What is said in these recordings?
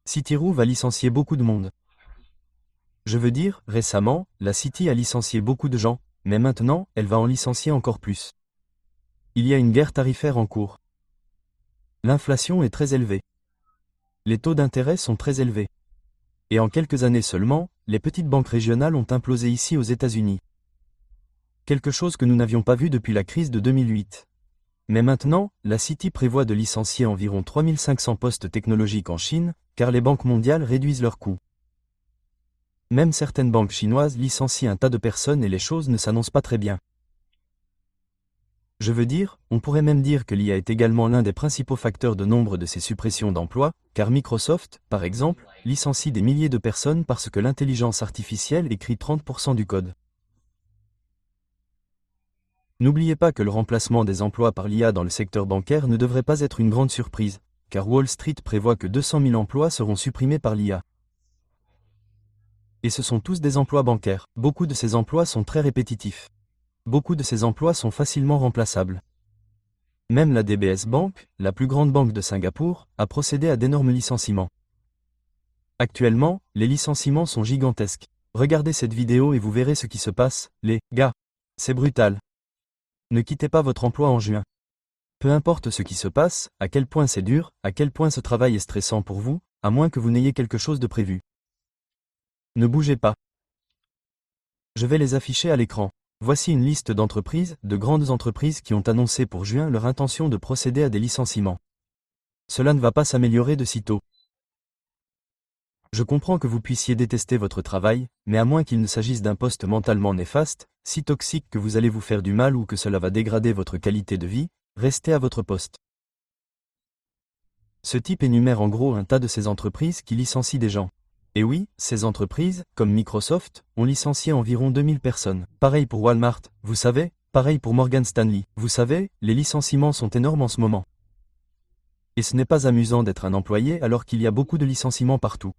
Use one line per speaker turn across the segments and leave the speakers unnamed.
Citirou va licencier beaucoup de monde. Je veux dire, récemment, la City a licencié beaucoup de gens, mais maintenant, elle va en licencier encore plus. Il y a une guerre tarifaire en cours. L'inflation est très élevée. Les taux d'intérêt sont très élevés. Et en quelques années seulement, les petites banques régionales ont implosé ici aux États-Unis. Quelque chose que nous n'avions pas vu depuis la crise de 2008. Mais maintenant, la City prévoit de licencier environ 3500 postes technologiques en Chine, car les banques mondiales réduisent leurs coûts. Même certaines banques chinoises licencient un tas de personnes et les choses ne s'annoncent pas très bien. Je veux dire, on pourrait même dire que l'IA est également l'un des principaux facteurs de nombre de ces suppressions d'emplois, car Microsoft, par exemple, licencie des milliers de personnes parce que l'intelligence artificielle écrit 30% du code. N'oubliez pas que le remplacement des emplois par l'IA dans le secteur bancaire ne devrait pas être une grande surprise, car Wall Street prévoit que 200 000 emplois seront supprimés par l'IA. Et ce sont tous des emplois bancaires. Beaucoup de ces emplois sont très répétitifs. Beaucoup de ces emplois sont facilement remplaçables. Même la DBS Bank, la plus grande banque de Singapour, a procédé à d'énormes licenciements. Actuellement, les licenciements sont gigantesques. Regardez cette vidéo et vous verrez ce qui se passe, les gars. C'est brutal. Ne quittez pas votre emploi en juin. Peu importe ce qui se passe, à quel point c'est dur, à quel point ce travail est stressant pour vous, à moins que vous n'ayez quelque chose de prévu. Ne bougez pas. Je vais les afficher à l'écran. Voici une liste d'entreprises, de grandes entreprises qui ont annoncé pour juin leur intention de procéder à des licenciements. Cela ne va pas s'améliorer de sitôt. Je comprends que vous puissiez détester votre travail, mais à moins qu'il ne s'agisse d'un poste mentalement néfaste, si toxique que vous allez vous faire du mal ou que cela va dégrader votre qualité de vie, restez à votre poste. Ce type énumère en gros un tas de ces entreprises qui licencient des gens. Et oui, ces entreprises, comme Microsoft, ont licencié environ 2000 personnes. Pareil pour Walmart, vous savez, pareil pour Morgan Stanley. Vous savez, les licenciements sont énormes en ce moment. Et ce n'est pas amusant d'être un employé alors qu'il y a beaucoup de licenciements partout.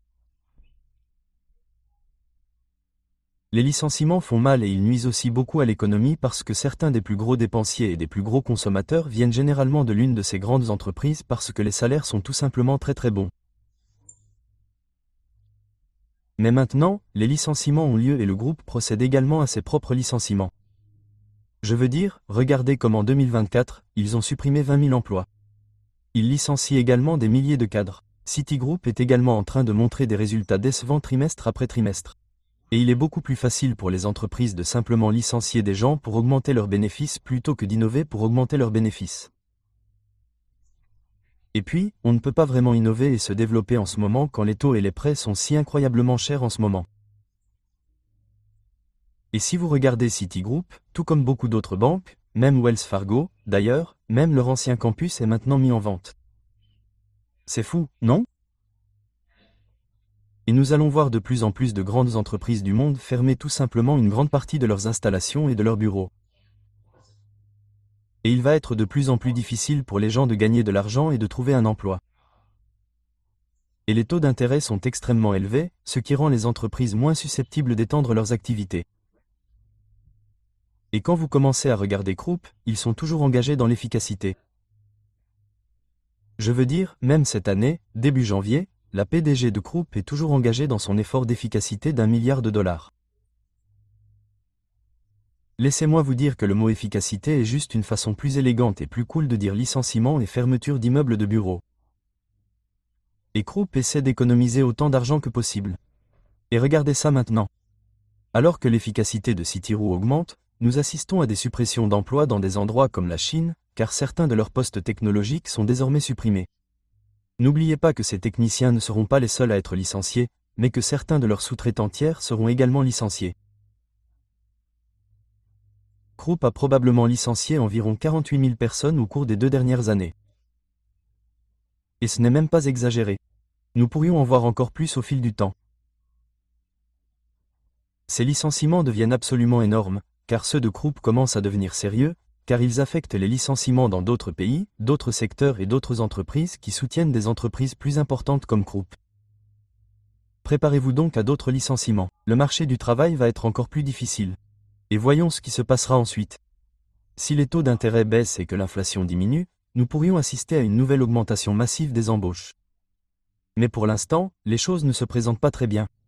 Les licenciements font mal et ils nuisent aussi beaucoup à l'économie parce que certains des plus gros dépensiers et des plus gros consommateurs viennent généralement de l'une de ces grandes entreprises parce que les salaires sont tout simplement très très bons. Mais maintenant, les licenciements ont lieu et le groupe procède également à ses propres licenciements. Je veux dire, regardez comme en 2024, ils ont supprimé 20 000 emplois. Ils licencient également des milliers de cadres. Citigroup est également en train de montrer des résultats décevants trimestre après trimestre. Et il est beaucoup plus facile pour les entreprises de simplement licencier des gens pour augmenter leurs bénéfices plutôt que d'innover pour augmenter leurs bénéfices. Et puis, on ne peut pas vraiment innover et se développer en ce moment quand les taux et les prêts sont si incroyablement chers en ce moment. Et si vous regardez Citigroup, tout comme beaucoup d'autres banques, même Wells Fargo, d'ailleurs, même leur ancien campus est maintenant mis en vente. C'est fou, non ? Et nous allons voir de plus en plus de grandes entreprises du monde fermer tout simplement une grande partie de leurs installations et de leurs bureaux. Et il va être de plus en plus difficile pour les gens de gagner de l'argent et de trouver un emploi. Et les taux d'intérêt sont extrêmement élevés, ce qui rend les entreprises moins susceptibles d'étendre leurs activités. Et quand vous commencez à regarder Krupp, ils sont toujours engagés dans l'efficacité. Je veux dire, même cette année, début janvier, la PDG de Krupp est toujours engagée dans son effort d'efficacité d'1 milliard de dollars. Laissez-moi vous dire que le mot efficacité est juste une façon plus élégante et plus cool de dire licenciement et fermeture d'immeubles de bureaux. Et Krupp essaie d'économiser autant d'argent que possible. Et regardez ça maintenant. Alors que l'efficacité de Citirou augmente, nous assistons à des suppressions d'emplois dans des endroits comme la Chine, car certains de leurs postes technologiques sont désormais supprimés. N'oubliez pas que ces techniciens ne seront pas les seuls à être licenciés, mais que certains de leurs sous-traitants tiers seront également licenciés. Krupp a probablement licencié environ 48 000 personnes au cours des 2 dernières années. Et ce n'est même pas exagéré. Nous pourrions en voir encore plus au fil du temps. Ces licenciements deviennent absolument énormes, car ceux de Krupp commencent à devenir sérieux, car ils affectent les licenciements dans d'autres pays, d'autres secteurs et d'autres entreprises qui soutiennent des entreprises plus importantes comme Krupp. Préparez-vous donc à d'autres licenciements. Le marché du travail va être encore plus difficile. Et voyons ce qui se passera ensuite. Si les taux d'intérêt baissent et que l'inflation diminue, nous pourrions assister à une nouvelle augmentation massive des embauches. Mais pour l'instant, les choses ne se présentent pas très bien.